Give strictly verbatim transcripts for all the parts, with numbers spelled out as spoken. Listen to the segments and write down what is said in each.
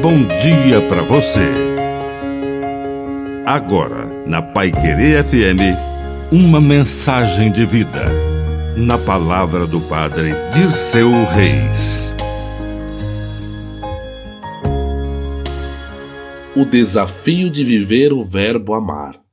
bom dia para você. Agora, na Paiquerê F M, uma mensagem de vida. Na palavra do Padre Dirceu Reis. O desafio de viver o verbo amar.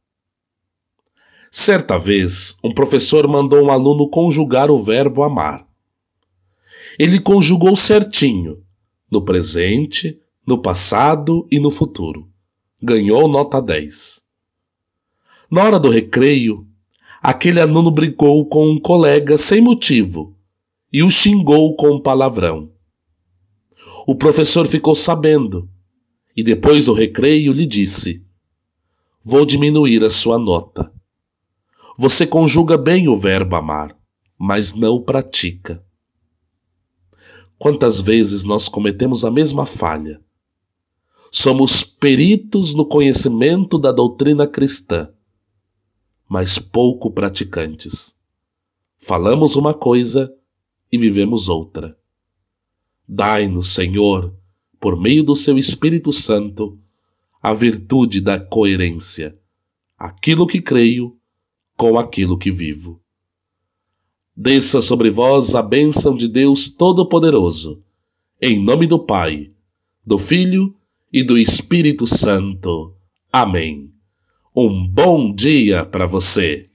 Certa vez, um professor mandou um aluno conjugar o verbo amar. Ele conjugou certinho, no presente, no passado e no futuro. Ganhou nota dez. Na hora do recreio, aquele aluno brigou com um colega sem motivo e o xingou com um palavrão. O professor ficou sabendo e depois do recreio lhe disse: "Vou diminuir a sua nota. Você conjuga bem o verbo amar, mas não o pratica." Quantas vezes nós cometemos a mesma falha? Somos peritos no conhecimento da doutrina cristã, mas pouco praticantes. Falamos uma coisa e vivemos outra. Dai-nos, Senhor, por meio do seu Espírito Santo, a virtude da coerência, aquilo que creio com aquilo que vivo. Desça sobre vós a bênção de Deus Todo-Poderoso, em nome do Pai, do Filho e do Espírito Santo. Amém. Um bom dia para você.